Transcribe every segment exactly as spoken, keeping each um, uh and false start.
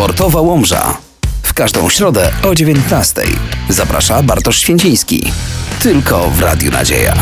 Sportowa Łomża. W każdą środę o dziewiętnastej. Zaprasza Bartosz Święciński. Tylko w Radiu Nadzieja.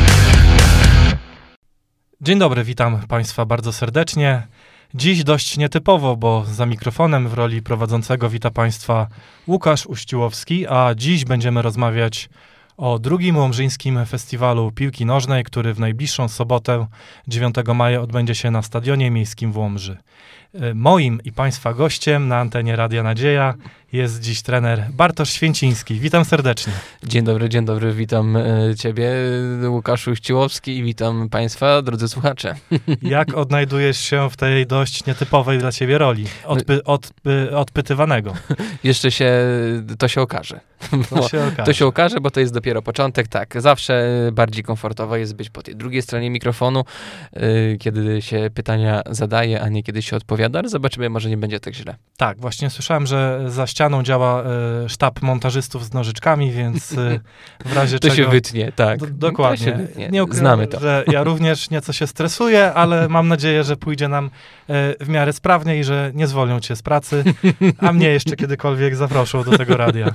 Dzień dobry, witam Państwa bardzo serdecznie. Dziś dość nietypowo, bo za mikrofonem w roli prowadzącego wita Państwa Łukasz Uściłowski, a dziś będziemy rozmawiać o drugim Łomżyńskim Festiwalu Piłki Nożnej, który w najbliższą sobotę, dziewiątego maja, odbędzie się na Stadionie Miejskim w Łomży. Moim i Państwa gościem na antenie Radia Nadzieja jest dziś trener Bartosz Święciński. Witam serdecznie. Dzień dobry, dzień dobry. Witam e, Ciebie, Łukaszu Uściłowski, i witam Państwa, drodzy słuchacze. Jak odnajdujesz się w tej dość nietypowej dla Ciebie roli odpy, odpy, odpytywanego? Jeszcze się, to się okaże. To się okaże. To się okaże, bo to jest dopiero początek. Tak, zawsze bardziej komfortowo jest być po tej drugiej stronie mikrofonu, y, kiedy się pytania zadaje, a nie kiedy się odpowiada, ale zobaczymy, może nie będzie tak źle. Tak, właśnie słyszałem, że za ścianą działa y, sztab montażystów z nożyczkami, więc y, w razie to czego... się wytnie, tak. D- dokładnie. To się wytnie. Nie ukrywam, Znamy to. że ja również nieco się stresuję, ale mam nadzieję, że pójdzie nam y, w miarę sprawnie i że nie zwolnią cię z pracy, a mnie jeszcze kiedykolwiek zaproszą do tego radia.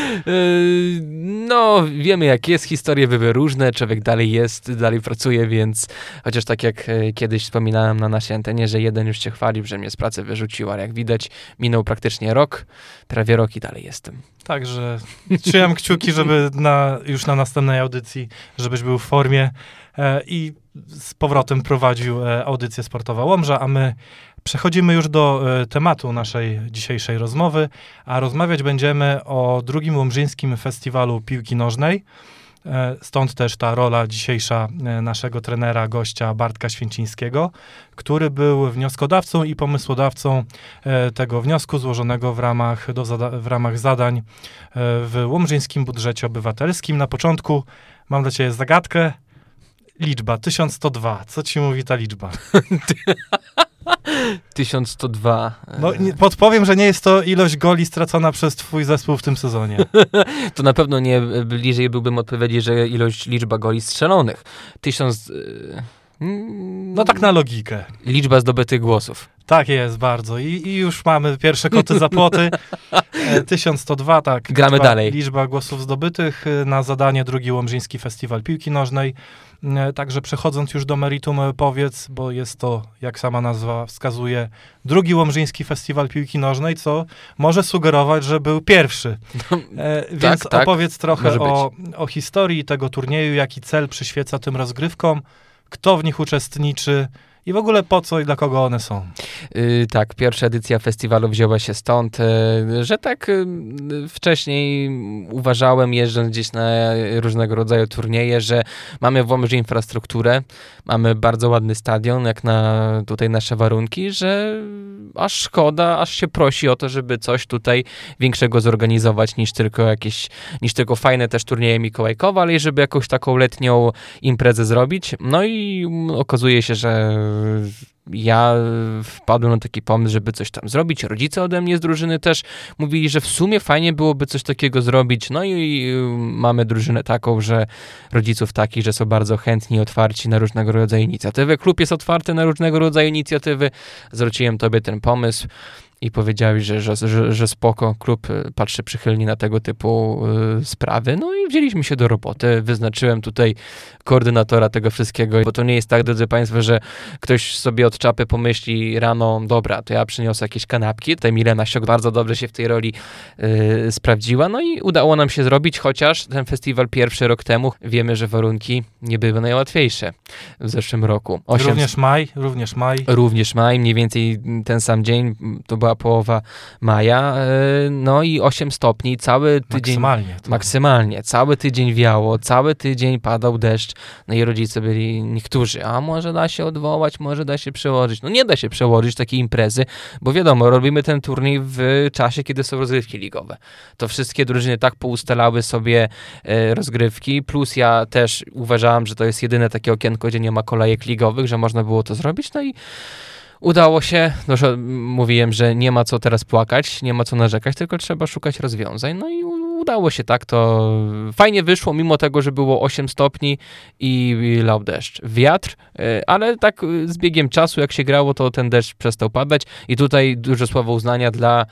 No, wiemy jak jest, historie były różne, człowiek dalej jest, dalej pracuje, więc chociaż tak jak kiedyś wspominałem na naszej antenie, że jeden już się chwalił, że mnie z pracy wyrzucił, ale jak widać minął praktycznie rok, prawie rok i dalej jestem. Także trzymam kciuki, żeby na, już na następnej audycji, żebyś był w formie e, i z powrotem prowadził e, audycję Sportowa Łomża, a my przechodzimy już do e, tematu naszej dzisiejszej rozmowy, a rozmawiać będziemy o drugim Łomżyńskim Festiwalu Piłki Nożnej. E, stąd też ta rola dzisiejsza e, naszego trenera, gościa Bartka Święcińskiego, który był wnioskodawcą i pomysłodawcą e, tego wniosku złożonego w ramach, do zada- w ramach zadań e, w Łomżyńskim Budżecie Obywatelskim. Na początku mam dla Ciebie zagadkę. Liczba tysiąc sto dwa. Co ci mówi ta liczba? tysiąc sto dwa. No, nie, podpowiem, że nie jest to ilość goli stracona przez twój zespół w tym sezonie. To na pewno nie bliżej byłbym odpowiedzi, że ilość, liczba goli strzelonych. Tysiąc... No tak na logikę. Liczba zdobytych głosów. Tak jest, bardzo. I, i już mamy pierwsze koty za płoty. E, tysiąc sto dwa, tak. Gramy liczba, dalej. Liczba głosów zdobytych na zadanie drugi Łomżyński Festiwal Piłki Nożnej. E, także przechodząc już do meritum, powiedz, bo jest to, jak sama nazwa wskazuje, drugi Łomżyński Festiwal Piłki Nożnej, co może sugerować, że był pierwszy. E, więc tak, opowiedz tak, trochę o, o historii tego turnieju, jaki cel przyświeca tym rozgrywkom, kto w nich uczestniczy i w ogóle po co i dla kogo one są. Yy, tak, pierwsza edycja festiwalu wzięła się stąd, yy, że tak yy, wcześniej uważałem, jeżdżąc gdzieś na różnego rodzaju turnieje, że mamy w Łomży infrastrukturę, mamy bardzo ładny stadion, jak na tutaj nasze warunki, że aż szkoda, aż się prosi o to, żeby coś tutaj większego zorganizować niż tylko jakieś, niż tylko fajne też turnieje mikołajkowe, ale i żeby jakąś taką letnią imprezę zrobić. No i okazuje się, że ja wpadłem na taki pomysł, żeby coś tam zrobić. Rodzice ode mnie z drużyny też mówili, że w sumie fajnie byłoby coś takiego zrobić. No i mamy drużynę taką, że rodziców takich, że są bardzo chętni i otwarci na różnego rodzaju inicjatywy. Klub jest otwarty na różnego rodzaju inicjatywy. Zwróciłem tobie ten pomysł i powiedziałeś, że, że, że, że spoko, klub patrzy przychylnie na tego typu y, sprawy. No i wzięliśmy się do roboty. Wyznaczyłem tutaj koordynatora tego wszystkiego, bo to nie jest tak, drodzy Państwo, że ktoś sobie od czapy pomyśli rano, dobra, to ja przyniosę jakieś kanapki. Tutaj Milena Siok bardzo dobrze się w tej roli y, sprawdziła. No i udało nam się zrobić, chociaż ten festiwal pierwszy rok temu, wiemy, że warunki nie były najłatwiejsze w zeszłym roku. osiem... Również maj, również maj. Również maj, mniej więcej ten sam dzień, to była połowa maja, no i osiem stopni, cały tydzień... Maksymalnie. To... Maksymalnie. Cały tydzień wiało, cały tydzień padał deszcz, no i rodzice byli niektórzy, a może da się odwołać, może da się przełożyć. No nie da się przełożyć takiej imprezy, bo wiadomo, robimy ten turniej w czasie, kiedy są rozgrywki ligowe. To wszystkie drużyny tak poustalały sobie e, rozgrywki, plus ja też uważałem, że to jest jedyne takie okienko, gdzie nie ma kolejek ligowych, że można było to zrobić, no i udało się, no, że mówiłem, że nie ma co teraz płakać, nie ma co narzekać, tylko trzeba szukać rozwiązań, no i udało się tak, to fajnie wyszło, mimo tego, że było osiem stopni i lał deszcz. Wiatr, ale tak z biegiem czasu, jak się grało, to ten deszcz przestał padać i tutaj duże słowo uznania dla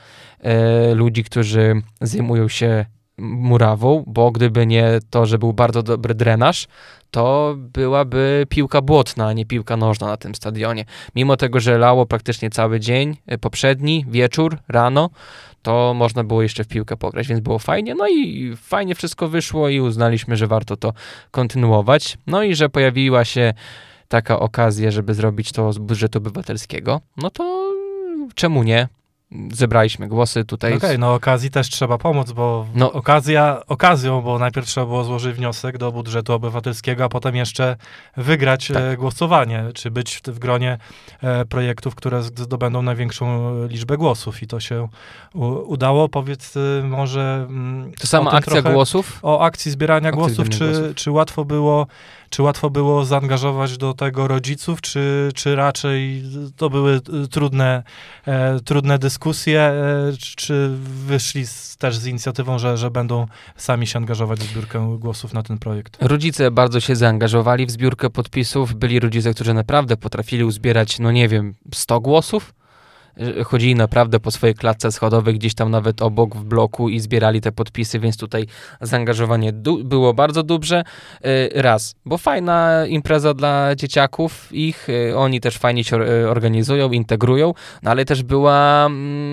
e, ludzi, którzy zajmują się murawą, bo gdyby nie to, że był bardzo dobry drenaż, to byłaby piłka błotna, a nie piłka nożna na tym stadionie. Mimo tego, że lało praktycznie cały dzień, poprzedni, wieczór, rano, to można było jeszcze w piłkę pograć, więc było fajnie. No i fajnie wszystko wyszło i uznaliśmy, że warto to kontynuować. No i że pojawiła się taka okazja, żeby zrobić to z budżetu obywatelskiego, no to czemu nie? Zebraliśmy głosy tutaj. Okej, okay, no okazji też trzeba pomóc, bo no, okazja okazją, bo najpierw trzeba było złożyć wniosek do budżetu obywatelskiego, a potem jeszcze wygrać tak. e, głosowanie, czy być w, w gronie e, projektów, które zdobędą największą liczbę głosów i to się u, udało. Powiedz y, może... Mm, to sama akcja głosów? O akcji zbierania akcji głosów, czy, głosów. czy łatwo było Czy łatwo było zaangażować do tego rodziców, czy, czy raczej to były trudne, e, trudne dyskusje, e, czy wyszli z, też z inicjatywą, że, że będą sami się angażować w zbiórkę głosów na ten projekt? Rodzice bardzo się zaangażowali w zbiórkę podpisów. Byli rodzice, którzy naprawdę potrafili uzbierać, no nie wiem, sto głosów. Chodzili naprawdę po swojej klatce schodowej, gdzieś tam nawet obok w bloku i zbierali te podpisy, więc tutaj zaangażowanie du- było bardzo dobrze. Yy, raz, bo fajna impreza dla dzieciaków, ich, yy, oni też fajnie się organizują, integrują, no ale też była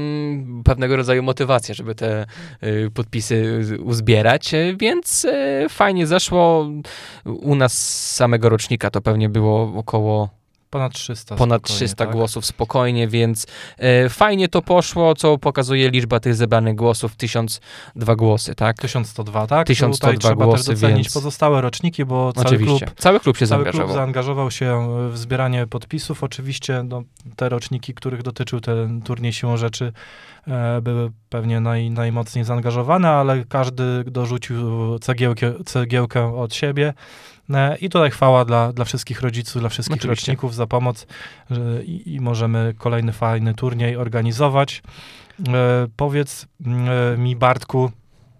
mm, pewnego rodzaju motywacja, żeby te yy, podpisy uzbierać, yy, więc yy, fajnie zeszło. U nas z samego rocznika to pewnie było około Ponad trzysta. Ponad trzysta tak? głosów spokojnie, więc e, fajnie to poszło, co pokazuje liczba tych zebranych głosów, tysiąc dwa głosy, tak? tysiąc sto dwa, tak? tysiąc sto dwa trzeba głosy, też docenić więc... pozostałe roczniki, bo cały Oczywiście. klub, cały klub się cały zaangażował. Klub zaangażował się w zbieranie podpisów. Oczywiście no, te roczniki, których dotyczył ten turniej siłą rzeczy, e, były pewnie naj, najmocniej zaangażowane, ale każdy dorzucił cegiełkę, cegiełkę od siebie. I tutaj chwała dla, dla wszystkich rodziców, dla wszystkich Oczywiście. roczników za pomoc że, i, i możemy kolejny fajny turniej organizować. E, powiedz e, mi, Bartku,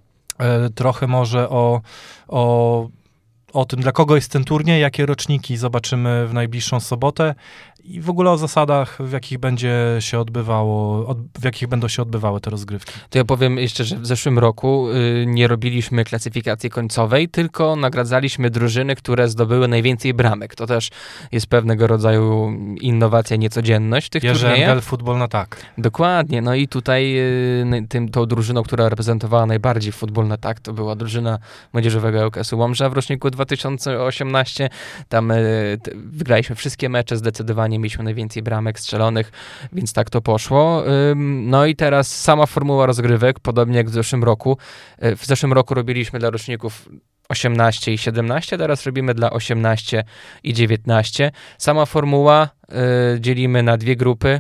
e, trochę może o, o, o tym, dla kogo jest ten turniej, jakie roczniki zobaczymy w najbliższą sobotę i w ogóle o zasadach, w jakich będzie się odbywało, od, w jakich będą się odbywały te rozgrywki. To ja powiem jeszcze, że w zeszłym roku y, nie robiliśmy klasyfikacji końcowej, tylko nagradzaliśmy drużyny, które zdobyły najwięcej bramek. To też jest pewnego rodzaju innowacja, niecodzienność tych Jerzy turniejach. Engel, futbol na tak. Dokładnie, no i tutaj y, tym, tą drużyną, która reprezentowała najbardziej futbol na tak, to była drużyna młodzieżowego L K S-u Łomża w roczniku dwa tysiące osiemnastym. Tam y, t, wygraliśmy wszystkie mecze, zdecydowanie mieliśmy najwięcej bramek strzelonych, więc tak to poszło. No i teraz sama formuła rozgrywek, podobnie jak w zeszłym roku. W zeszłym roku robiliśmy dla roczników osiemnaście i siedemnaście, teraz robimy dla osiemnaście i dziewiętnaście. Sama formuła y, dzielimy na dwie grupy.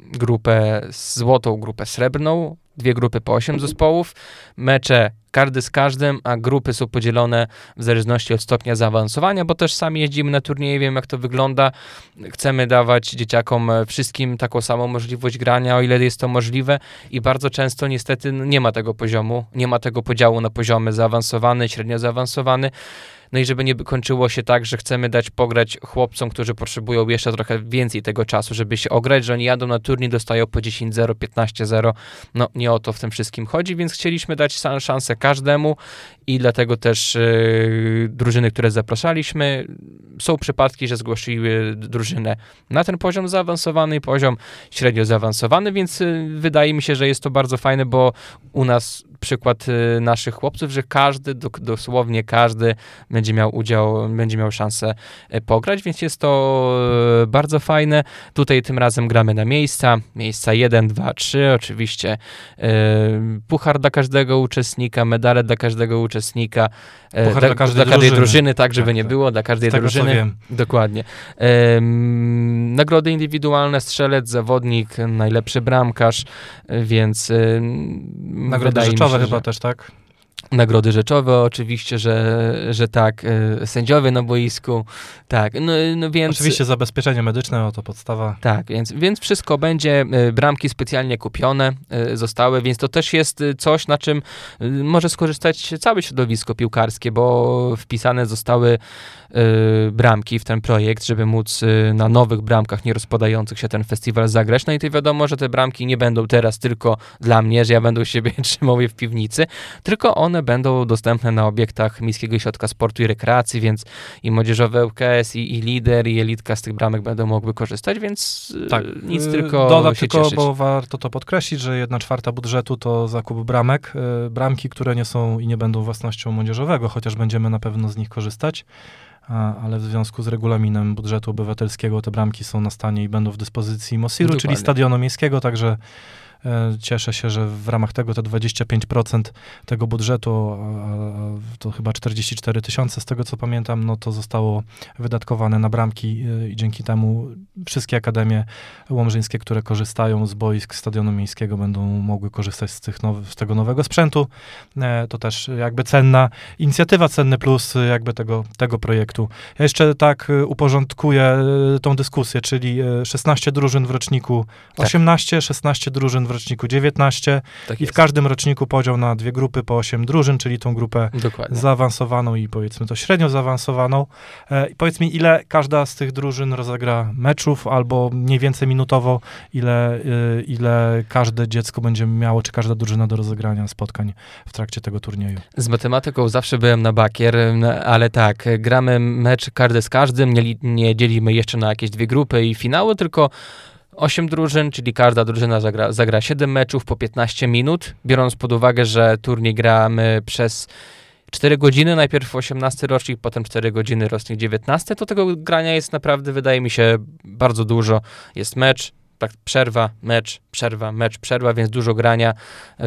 Grupę złotą, grupę srebrną, dwie grupy po osiem zespołów. Mecze każdy z każdym, a grupy są podzielone w zależności od stopnia zaawansowania, bo też sami jeździmy na turnieje, wiem jak to wygląda. Chcemy dawać dzieciakom wszystkim taką samą możliwość grania, o ile jest to możliwe i bardzo często niestety nie ma tego poziomu, nie ma tego podziału na poziomy zaawansowany, średnio zaawansowany. No i żeby nie kończyło się tak, że chcemy dać pograć chłopcom, którzy potrzebują jeszcze trochę więcej tego czasu, żeby się ograć, że oni jadą na turniej, dostają po dziesięć zero, piętnaście zero. No nie o to w tym wszystkim chodzi, więc chcieliśmy dać szansę każdemu i dlatego też yy, drużyny, które zapraszaliśmy, są przypadki, że zgłosiły drużynę na ten poziom zaawansowany i poziom średnio zaawansowany, więc yy, wydaje mi się, że jest to bardzo fajne, bo u nas przykład y, naszych chłopców, że każdy, do, dosłownie każdy będzie miał udział, będzie miał szansę y, pograć, więc jest to y, bardzo fajne. Tutaj tym razem gramy na miejsca, miejsca jeden, dwa, trzy, oczywiście y, puchar dla każdego uczestnika, medale dla każdego uczestnika, y, puchar dla, dla każdej, dla każdej drużyny. drużyny, tak, żeby tak, nie tak. było, dla każdej Z tego, drużyny. co wiem. Dokładnie. Y, nagrody indywidualne, strzelec, zawodnik, najlepszy bramkarz, y, więc y, nagrody rzeczowe chyba że... też, tak? Nagrody rzeczowe oczywiście, że, że tak, y, sędziowie na boisku, tak, no, no więc... Oczywiście zabezpieczenie medyczne, o to podstawa. Tak, więc, więc wszystko będzie, y, bramki specjalnie kupione y, zostały, więc to też jest y, coś, na czym y, może skorzystać całe środowisko piłkarskie, bo wpisane zostały y, bramki w ten projekt, żeby móc y, na nowych bramkach nie rozpadających się ten festiwal zagrać. No i to wiadomo, że te bramki nie będą teraz tylko dla mnie, że ja będę u siebie trzymał je w piwnicy, tylko one będą dostępne na obiektach Miejskiego Ośrodka Sportu i Rekreacji, więc i młodzieżowe U K S, i, i Lider, i Elitka z tych bramek będą mogły korzystać, więc Tak, nic tylko dodam się tylko, cieszyć. bo warto to podkreślić, że jedna czwarta budżetu to zakup bramek. Bramki, które nie są i nie będą własnością młodzieżowego, chociaż będziemy na pewno z nich korzystać, ale w związku z regulaminem budżetu obywatelskiego te bramki są na stanie i będą w dyspozycji MOSIR-u, Dokładnie. czyli Stadionu Miejskiego, także cieszę się, że w ramach tego te dwadzieścia pięć procent tego budżetu, a, a to chyba czterdzieści cztery tysiące z tego co pamiętam, no to zostało wydatkowane na bramki i dzięki temu wszystkie akademie łomżyńskie, które korzystają z boisk Stadionu Miejskiego, będą mogły korzystać z, tych now- z tego nowego sprzętu. To też jakby cenna inicjatywa, cenny plus jakby tego, tego projektu. Ja jeszcze tak uporządkuję tą dyskusję, czyli szesnaście drużyn w roczniku osiemnaście, szesnaście drużyn w roczniku dziewiętnaście Tak i jest. w każdym roczniku podział na dwie grupy po osiem drużyn, czyli tą grupę Dokładnie. zaawansowaną i powiedzmy to średnio zaawansowaną. E, I powiedz mi, ile każda z tych drużyn rozegra meczów, albo mniej więcej minutowo, ile, y, ile każde dziecko będzie miało, czy każda drużyna do rozegrania spotkań w trakcie tego turnieju. Z matematyką zawsze byłem na bakier, no, ale tak, gramy mecz każdy z każdym, nie, li- nie dzielimy jeszcze na jakieś dwie grupy i finały, tylko osiem drużyn, czyli każda drużyna zagra, zagra siedem meczów po piętnaście minut, biorąc pod uwagę, że turniej gramy przez cztery godziny, najpierw osiemnasty rocznik, potem cztery godziny, rocznik dziewiętnasty, to tego grania jest naprawdę, wydaje mi się, bardzo dużo. Jest mecz, tak, przerwa, mecz, przerwa, mecz, przerwa, więc dużo grania, yy,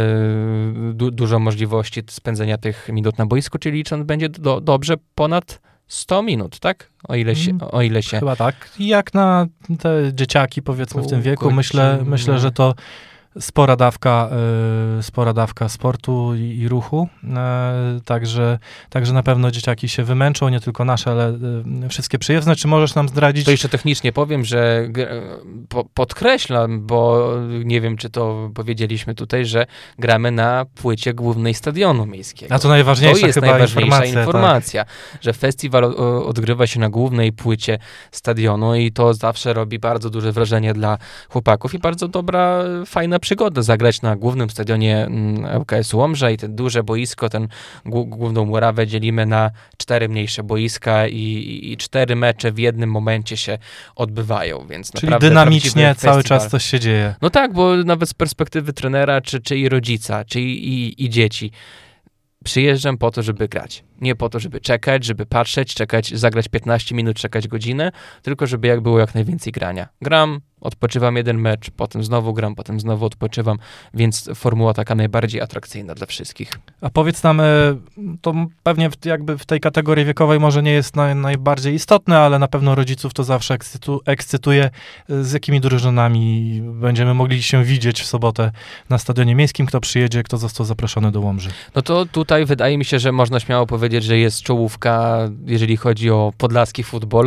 du- dużo możliwości spędzenia tych minut na boisku, czyli licząc będzie do, dobrze ponad sto minut, tak? O ile się... O ile się... Chyba tak. I jak na te dzieciaki, powiedzmy, w tym Pół wieku, myślę, godziny. myślę, że to spora dawka, y, spora dawka sportu i, i ruchu, y, także, także na pewno dzieciaki się wymęczą, nie tylko nasze, ale y, wszystkie przyjezdne. Czy możesz nam zdradzić? To jeszcze technicznie powiem, że g- po, podkreślam, bo nie wiem, czy to powiedzieliśmy tutaj, że gramy na płycie głównej Stadionu Miejskiego. A to najważniejsza To jest chyba najważniejsza informacja. informacja, że festiwal o, odgrywa się na głównej płycie stadionu i to zawsze robi bardzo duże wrażenie dla chłopaków i bardzo dobra, fajna przygoda zagrać na głównym stadionie L K S-u Łomża i te duże boisko, ten g- główną murawę dzielimy na cztery mniejsze boiska i, i, i cztery mecze w jednym momencie się odbywają, więc Czyli naprawdę dynamicznie prawdziwy cały festiwal. czas coś się dzieje. No tak, bo nawet z perspektywy trenera, czy, czy i rodzica, czy i, i, i dzieci, przyjeżdżam po to, żeby grać. Nie po to, żeby czekać, żeby patrzeć, czekać, zagrać piętnaście minut, czekać godzinę, tylko żeby jak było jak najwięcej grania. Gram, odpoczywam jeden mecz, potem znowu gram, potem znowu odpoczywam, więc formuła taka najbardziej atrakcyjna dla wszystkich. A powiedz nam, y, to pewnie w, jakby w tej kategorii wiekowej może nie jest naj, najbardziej istotne, ale na pewno rodziców to zawsze ekscytu, ekscytuje, y, z jakimi drużynami będziemy mogli się widzieć w sobotę na Stadionie Miejskim, kto przyjedzie, kto został zaproszony do Łomży. No to tutaj wydaje mi się, że można śmiało powiedzieć, że jest czołówka, jeżeli chodzi o podlaski futbol,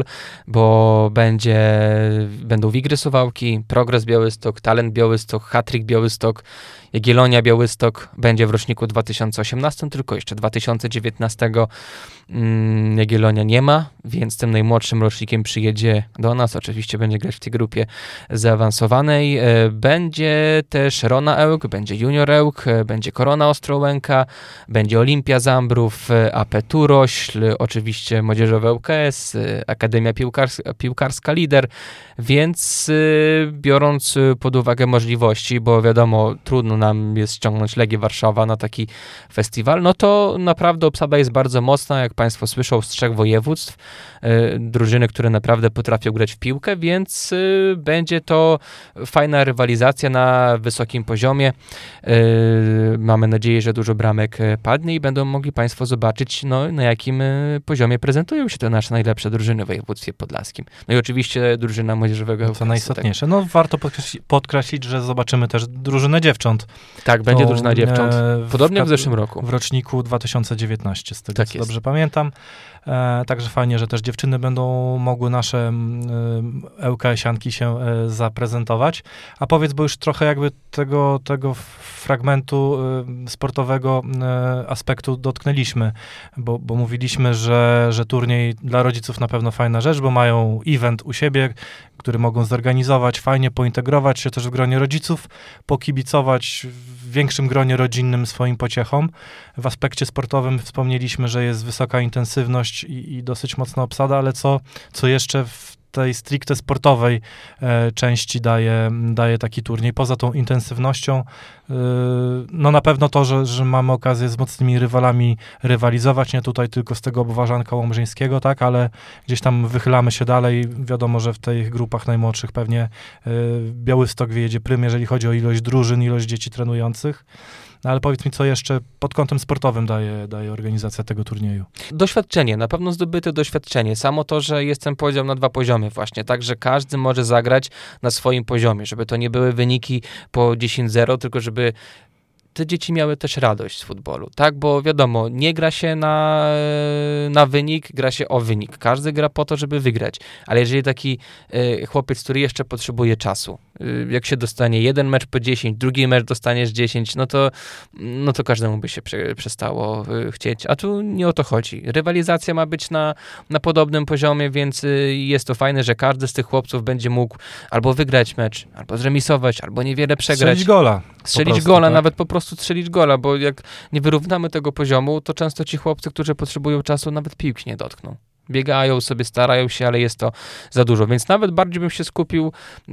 bo będzie, będą Wigry Suwałki, Progres Białystok, Talent Białystok, Hatryk Białystok, Jagiellonia Białystok będzie w roczniku dwa tysiące osiemnastym, tylko jeszcze dwa tysiące dziewiętnastego mm, Jagiellonia nie ma, więc tym najmłodszym rocznikiem przyjedzie do nas. Oczywiście będzie grać w tej grupie zaawansowanej. E, Będzie też Rona Ełk, będzie Junior Ełk, e, będzie Korona Ostrołęka, będzie Olimpia Zambrów, e, A P Turośl, oczywiście Młodzieżowe L K S, e, Akademia Piłkarska, Piłkarska Lider, więc e, biorąc e, pod uwagę możliwości, bo wiadomo, trudno nam jest ściągnąć Legię Warszawa na taki festiwal, no to naprawdę obsada jest bardzo mocna, jak Państwo słyszą, z trzech województw, y, drużyny, które naprawdę potrafią grać w piłkę, więc y, będzie to fajna rywalizacja na wysokim poziomie. Y, mamy nadzieję, że dużo bramek padnie i będą mogli Państwo zobaczyć, no, na jakim y, poziomie prezentują się te nasze najlepsze drużyny w województwie podlaskim. No i oczywiście drużyna młodzieżowego To najistotniejsze. najistotniejsze. No warto podkreślić, podkreślić, że zobaczymy też drużynę dziewcząt. Tak, będzie To, drużyna dziewcząt. e, Podobnie w, w zeszłym roku. W roczniku dwa tysiące dziewiętnastym, z tego Tak co jest. dobrze pamiętam. E, także fajnie, że też dziewczyny będą mogły nasze e, ŁKS-ianki się e, zaprezentować. A powiedz, bo już trochę jakby tego, tego fragmentu e, sportowego e, aspektu dotknęliśmy, bo, bo mówiliśmy, że, że turniej dla rodziców na pewno fajna rzecz, bo mają event u siebie, który mogą zorganizować, fajnie pointegrować się też w gronie rodziców, pokibicować w większym gronie rodzinnym swoim pociechom. W aspekcie sportowym wspomnieliśmy, że jest wysoka intensywność i, i dosyć mocna obsada, ale co, co jeszcze w tej stricte sportowej e, części daje, daje taki turniej. Poza tą intensywnością, e, no na pewno to, że, że mamy okazję z mocnymi rywalami rywalizować, nie tutaj tylko z tego obwarzanka łomżyńskiego, tak, ale gdzieś tam wychylamy się dalej. Wiadomo, że w tych grupach najmłodszych pewnie e, Białystok wyjedzie prym, jeżeli chodzi o ilość drużyn, ilość dzieci trenujących. No ale powiedz mi, co jeszcze pod kątem sportowym daje, daje organizacja tego turnieju? Doświadczenie, na pewno zdobyte doświadczenie. Samo to, że jest ten podział na dwa poziomy właśnie, tak, że każdy może zagrać na swoim poziomie, żeby to nie były wyniki po dziesięć zero, tylko żeby te dzieci miały też radość z futbolu, tak, bo wiadomo, nie gra się na, na wynik, gra się o wynik. Każdy gra po to, żeby wygrać, ale jeżeli taki y, chłopiec, który jeszcze potrzebuje czasu, y, jak się dostanie jeden mecz po dziesięć, drugi mecz dostaniesz dziesięć, no to, no to każdemu by się prze, przestało y, chcieć, a tu nie o to chodzi. Rywalizacja ma być na, na podobnym poziomie, więc y, jest to fajne, że każdy z tych chłopców będzie mógł albo wygrać mecz, albo zremisować, albo niewiele przegrać. Strzelić gola. Strzelić prostu, gola, tak? nawet po prostu strzelić gola, bo jak nie wyrównamy tego poziomu, to często ci chłopcy, którzy potrzebują czasu, nawet piłki nie dotkną. Biegają sobie, starają się, ale jest to za dużo, więc nawet bardziej bym się skupił y,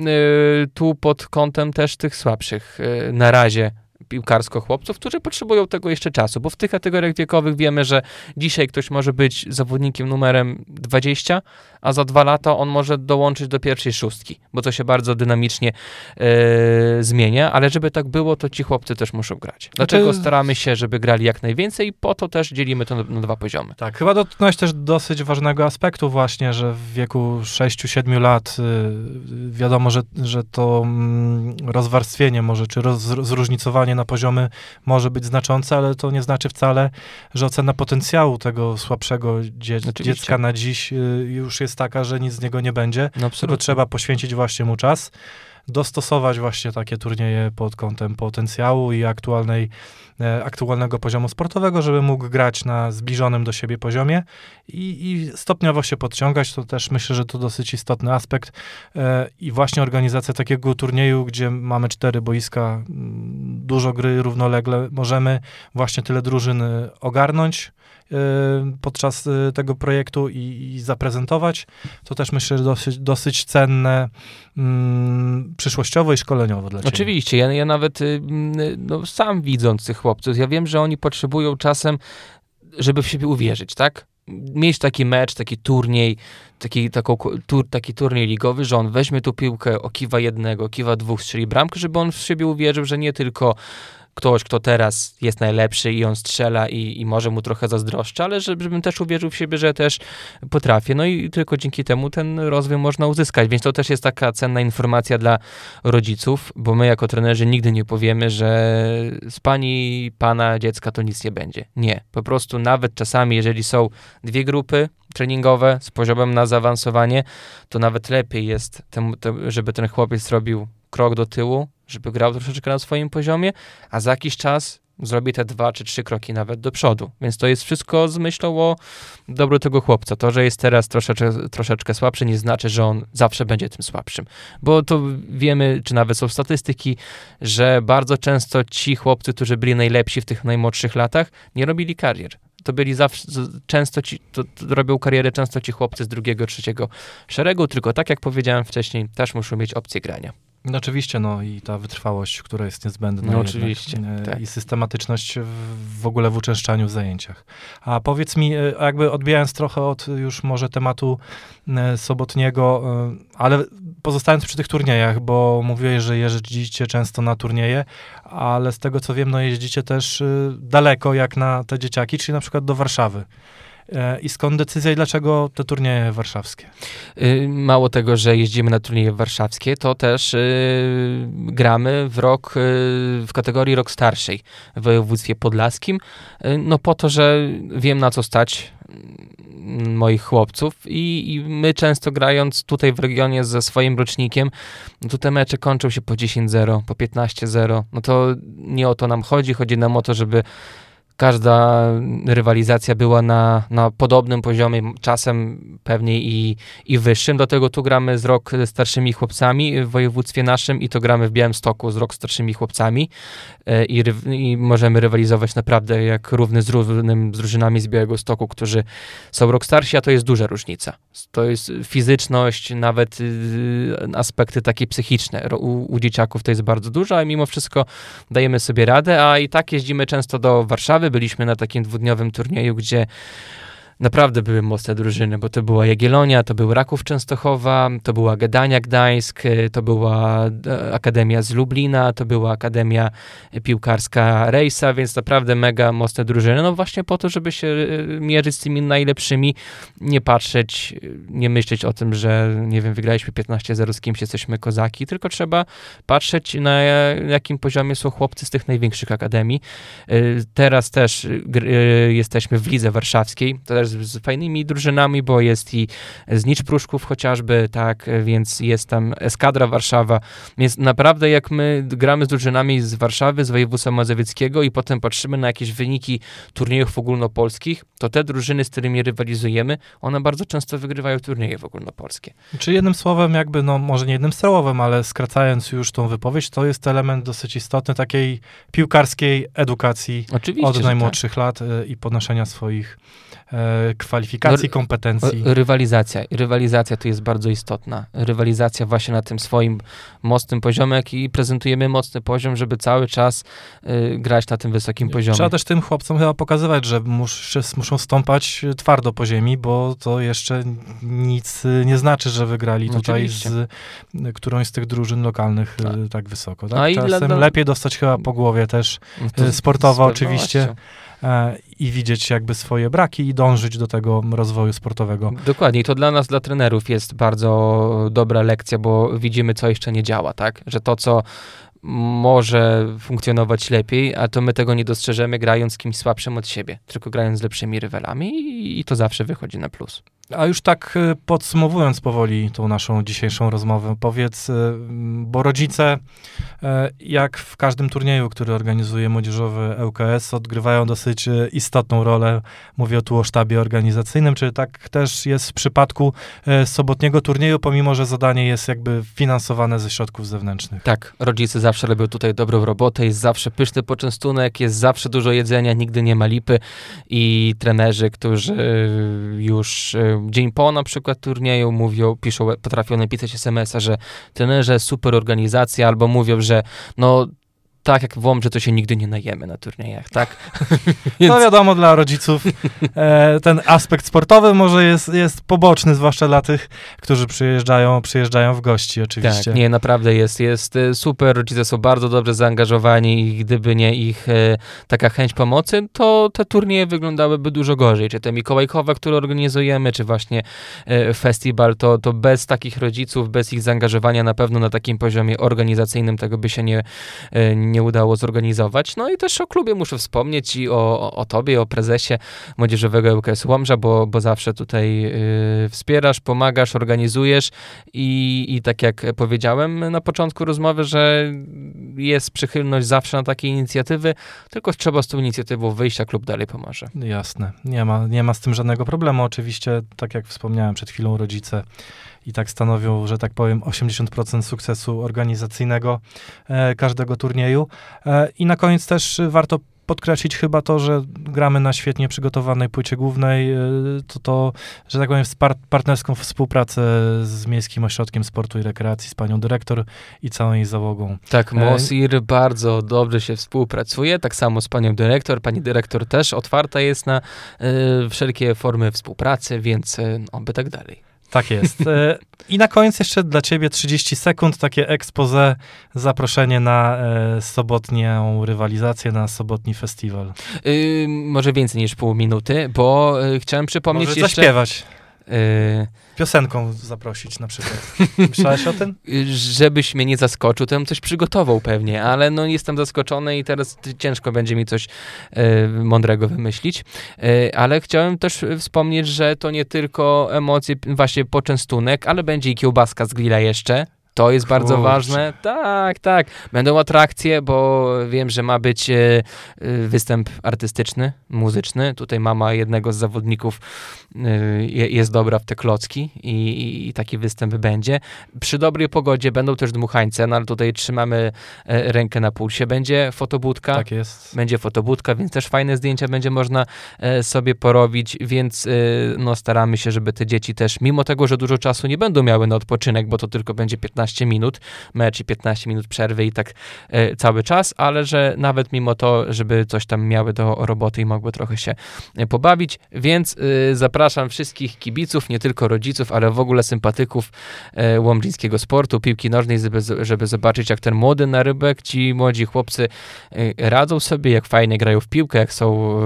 tu pod kątem też tych słabszych y, na razie piłkarsko chłopców, którzy potrzebują tego jeszcze czasu, bo w tych kategoriach wiekowych wiemy, że dzisiaj ktoś może być zawodnikiem numerem dwadzieścia, a za dwa lata on może dołączyć do pierwszej szóstki, bo to się bardzo dynamicznie e, zmienia, ale żeby tak było, to ci chłopcy też muszą grać. Dlatego Znaczy... staramy się, żeby grali jak najwięcej i po to też dzielimy to na, na dwa poziomy. Tak, chyba dotknąłeś też dosyć ważnego aspektu właśnie, że w wieku sześciu siedmiu lat y, wiadomo, że, że to mm, rozwarstwienie może, czy roz, zróżnicowanie na poziomy może być znaczące, ale to nie znaczy wcale, że ocena potencjału tego słabszego dzie dziecka na dziś y, już jest taka, że nic z niego nie będzie. No, tylko trzeba poświęcić właśnie mu czas, dostosować właśnie takie turnieje pod kątem potencjału i aktualnej, e, aktualnego poziomu sportowego, żeby mógł grać na zbliżonym do siebie poziomie i, i stopniowo się podciągać. To też myślę, że to dosyć istotny aspekt e, i właśnie organizacja takiego turnieju, gdzie mamy cztery boiska, m, dużo gry równolegle, możemy właśnie tyle drużyn ogarnąć podczas tego projektu i, i zaprezentować, to też myślę, że dosyć, dosyć cenne mm, przyszłościowo i szkoleniowo dla ciebie. Oczywiście, ja, ja nawet no, sam widząc tych chłopców, ja wiem, że oni potrzebują czasem, żeby w siebie uwierzyć, tak? Mieć taki mecz, taki turniej, taki, taką, tur, taki turniej ligowy, że on weźmie tu piłkę, okiwa jednego, okiwa dwóch, strzeli bramkę, żeby on w siebie uwierzył, że nie tylko ktoś, kto teraz jest najlepszy i on strzela i, i może mu trochę zazdroszczę, ale żebym też uwierzył w siebie, że też potrafię. No i tylko dzięki temu ten rozwój można uzyskać, więc to też jest taka cenna informacja dla rodziców, bo my jako trenerzy nigdy nie powiemy, że z pani, pana, dziecka to nic nie będzie. Nie. Po prostu nawet czasami, jeżeli są dwie grupy treningowe z poziomem na zaawansowanie, to nawet lepiej jest, temu, żeby ten chłopiec robił krok do tyłu, żeby grał troszeczkę na swoim poziomie, a za jakiś czas zrobi te dwa czy trzy kroki nawet do przodu. Więc to jest wszystko z myślą o dobru tego chłopca. To, że jest teraz troszeczkę, troszeczkę słabszy, nie znaczy, że on zawsze będzie tym słabszym. Bo to wiemy, czy nawet są statystyki, że bardzo często ci chłopcy, którzy byli najlepsi w tych najmłodszych latach, nie robili karier. To byli zawsze, często ci, to, to robią karierę często ci chłopcy z drugiego, trzeciego szeregu, tylko tak jak powiedziałem wcześniej, też muszą mieć opcję grania. No oczywiście, no i ta wytrwałość, która jest niezbędna. No oczywiście, jednak, tak. I systematyczność w, w ogóle w uczęszczaniu w zajęciach. A powiedz mi, jakby odbijając trochę od już może tematu sobotniego, ale pozostając przy tych turniejach, bo mówiłeś, że jeździcie często na turnieje, ale z tego co wiem, no jeździcie też daleko jak na te dzieciaki, czyli na przykład do Warszawy. I skąd decyzja i dlaczego te turnieje warszawskie? Mało tego, że jeździmy na turnieje warszawskie, to też yy, gramy w rok, yy, w kategorii rok starszej w województwie podlaskim, yy, no po to, że wiem na co stać moich chłopców i, i my często grając tutaj w regionie ze swoim rocznikiem, no to te mecze kończą się po dziesięć zero, po piętnaście zero, no to nie o to nam chodzi, chodzi nam o to, żeby każda rywalizacja była na, na podobnym poziomie, czasem pewnie i, i wyższym. Dlatego tu gramy z rok ze starszymi chłopcami w województwie naszym i to gramy w Białymstoku z rok starszymi chłopcami i, i możemy rywalizować naprawdę jak równy z równym z drużynami z Białegostoku, którzy są rok starsi, a to jest duża różnica. To jest fizyczność, nawet aspekty takie psychiczne. U, u dzieciaków to jest bardzo dużo, a mimo wszystko dajemy sobie radę, a i tak jeździmy często do Warszawy. Byliśmy na takim dwudniowym turnieju, gdzie naprawdę były mocne drużyny, bo to była Jagiellonia, to był Raków Częstochowa, to była Gdania Gdańsk, to była Akademia z Lublina, to była Akademia Piłkarska Rejsa, więc naprawdę mega mocne drużyny. No właśnie po to, żeby się mierzyć z tymi najlepszymi, nie patrzeć, nie myśleć o tym, że nie wiem, wygraliśmy piętnaście zero z kimś, jesteśmy kozaki, tylko trzeba patrzeć na jakim poziomie są chłopcy z tych największych akademii. Teraz też jesteśmy w Lidze Warszawskiej, to też z fajnymi drużynami, bo jest i Znicz Pruszków chociażby, tak, więc jest tam Eskadra Warszawa, więc naprawdę jak my gramy z drużynami z Warszawy, z województwa mazowieckiego i potem patrzymy na jakieś wyniki turniejów ogólnopolskich, to te drużyny, z którymi rywalizujemy, one bardzo często wygrywają turnieje ogólnopolskie. Czy jednym słowem jakby, no może nie jednym słowem, ale skracając już tą wypowiedź, to jest element dosyć istotny takiej piłkarskiej edukacji Oczywiście, od najmłodszych tak. lat y, i podnoszenia swoich e, kwalifikacji, No, kompetencji. Rywalizacja. Rywalizacja tu jest bardzo istotna. Rywalizacja właśnie na tym swoim mocnym poziomie, i prezentujemy mocny poziom, żeby cały czas y, grać na tym wysokim poziomie. Trzeba też tym chłopcom chyba pokazywać, że mus, muszą stąpać twardo po ziemi, bo to jeszcze nic nie znaczy, że wygrali No tutaj oczywiście. z którąś z tych drużyn lokalnych tak, tak wysoko. Tak? No i Czasem dla- lepiej dostać chyba po głowie też No to z- sportowo z oczywiście pewnością. e, i widzieć jakby swoje braki i dążyć do tego rozwoju sportowego. Dokładnie. I to dla nas, dla trenerów jest bardzo dobra lekcja, bo widzimy, co jeszcze nie działa, tak? Że to, co może funkcjonować lepiej, a to my tego nie dostrzeżemy grając z kimś słabszym od siebie, tylko grając z lepszymi rywalami i, i to zawsze wychodzi na plus. A już tak y, podsumowując powoli tą naszą dzisiejszą rozmowę, powiedz, y, bo rodzice, y, jak w każdym turnieju, który organizuje młodzieżowy L K S, odgrywają dosyć y, istotną rolę. Mówię tu o sztabie organizacyjnym. Czy tak też jest w przypadku y, sobotniego turnieju, pomimo że zadanie jest jakby finansowane ze środków zewnętrznych? Tak, rodzice zawsze robią tutaj dobrą robotę, jest zawsze pyszny poczęstunek, jest zawsze dużo jedzenia, nigdy nie ma lipy i trenerzy, którzy już dzień po na przykład turnieju mówią, piszą, potrafią napisać es em es a, że trenerze, super organizacja, albo mówią, że no tak jak w Łomży, to się nigdy nie najemy na turniejach, tak? Więc... No wiadomo, dla rodziców e, ten aspekt sportowy może jest, jest poboczny, zwłaszcza dla tych, którzy przyjeżdżają, przyjeżdżają w gości oczywiście. Tak, nie, naprawdę jest, jest super, rodzice są bardzo dobrze zaangażowani i gdyby nie ich e, taka chęć pomocy, to te turnieje wyglądałyby dużo gorzej, czy te mikołajkowe, które organizujemy, czy właśnie e, festiwal, to, to bez takich rodziców, bez ich zaangażowania na pewno na takim poziomie organizacyjnym tego by się nie, e, nie udało zorganizować. No i też o klubie muszę wspomnieć i o, o, o tobie, o prezesie młodzieżowego L K S Łomża, bo, bo zawsze tutaj y, wspierasz, pomagasz, organizujesz i, i tak jak powiedziałem na początku rozmowy, że jest przychylność zawsze na takie inicjatywy, tylko trzeba z tą inicjatywą wyjść, a klub dalej pomoże. Jasne. Nie ma, nie ma z tym żadnego problemu. Oczywiście, tak jak wspomniałem przed chwilą, rodzice i tak stanowią, że tak powiem, osiemdziesiąt procent sukcesu organizacyjnego e, każdego turnieju. E, I na koniec też warto podkreślić chyba to, że gramy na świetnie przygotowanej płycie głównej, e, to, to, że tak powiem, spar- partnerską współpracę z Miejskim Ośrodkiem Sportu i Rekreacji, z panią dyrektor i całą jej załogą. Tak, MOSIR bardzo dobrze się współpracuje, tak samo z panią dyrektor. Pani dyrektor też otwarta jest na y, wszelkie formy współpracy, więc y, oby tak dalej. Tak jest. E, I na koniec jeszcze dla ciebie trzydzieści sekund, takie expose, zaproszenie na e, sobotnią rywalizację, na sobotni festiwal. Yy, może więcej niż pół minuty, bo yy, chciałem przypomnieć Może jeszcze... zaśpiewać. Yy, Piosenką zaprosić na przykład. Myślałeś o tym? Żebyś mnie nie zaskoczył, to bym coś przygotował pewnie, ale no jestem zaskoczony i teraz ciężko będzie mi coś e, mądrego wymyślić. E, ale chciałem też wspomnieć, że to nie tylko emocje, właśnie poczęstunek, ale będzie i kiełbaska z grilla jeszcze. To jest bardzo Kurczę. ważne. Tak, tak. Będą atrakcje, bo wiem, że ma być e, e, występ artystyczny, muzyczny. Tutaj mama jednego z zawodników e, jest dobra w te klocki i, i, i taki występ będzie. Przy dobrej pogodzie będą też dmuchańce, no ale tutaj trzymamy e, rękę na pulsie. Będzie fotobudka. Tak jest. Będzie fotobudka, więc też fajne zdjęcia będzie można e, sobie porobić, więc e, no staramy się, żeby te dzieci też, mimo tego, że dużo czasu nie będą miały na odpoczynek, bo to tylko będzie piętnaście minut, mecz i piętnaście minut przerwy i tak e, cały czas, ale że nawet mimo to, żeby coś tam miały do roboty i mogły trochę się e, pobawić, więc e, zapraszam wszystkich kibiców, nie tylko rodziców, ale w ogóle sympatyków e, łomżyńskiego sportu, piłki nożnej, żeby, żeby zobaczyć, jak ten młody narybek, ci młodzi chłopcy e, radzą sobie, jak fajnie grają w piłkę, jak są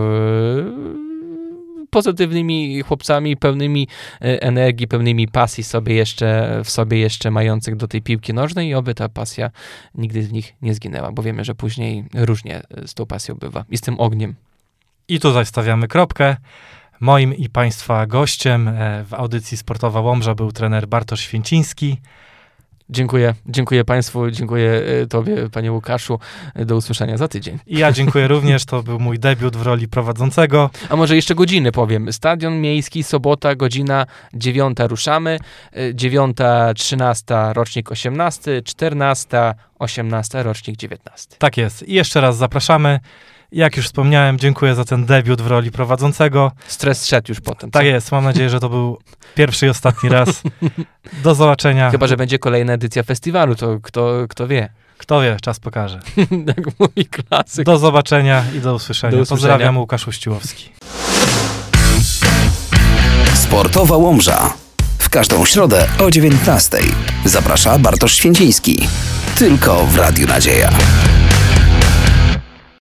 e, pozytywnymi chłopcami, pełnymi e, energii, pełnymi pasji sobie jeszcze, w sobie jeszcze mających do tej piłki nożnej i oby ta pasja nigdy z nich nie zginęła, bo wiemy, że później różnie z tą pasją bywa i z tym ogniem. I tutaj stawiamy kropkę. Moim i Państwa gościem e, w audycji Sportowa Łomża był trener Bartosz Święciński. Dziękuję, dziękuję Państwu, dziękuję e, Tobie, Panie Łukaszu. Do usłyszenia za tydzień. I ja dziękuję również, to był mój debiut w roli prowadzącego. A może jeszcze godziny powiem. Stadion Miejski, sobota, godzina dziewiąta ruszamy, e, dziewiąta, trzynasta, rocznik osiemnasty, czternasta, osiemnasta, rocznik dziewiętnasty. Tak jest. I jeszcze raz zapraszamy. Jak już wspomniałem, dziękuję za ten debiut w roli prowadzącego. Stres szedł już potem. Tak co? jest, mam nadzieję, że to był pierwszy i ostatni raz. Do zobaczenia. Chyba że będzie kolejna edycja festiwalu, to kto, kto wie. Kto wie, czas pokaże. Jak mówi klasyk. Do zobaczenia i do usłyszenia. Do usłyszenia. Pozdrawiam, Łukasz Uściłowski. Sportowa Łomża. W każdą środę o dziewiętnastej. Zaprasza Bartosz Święciński. Tylko w Radiu Nadzieja.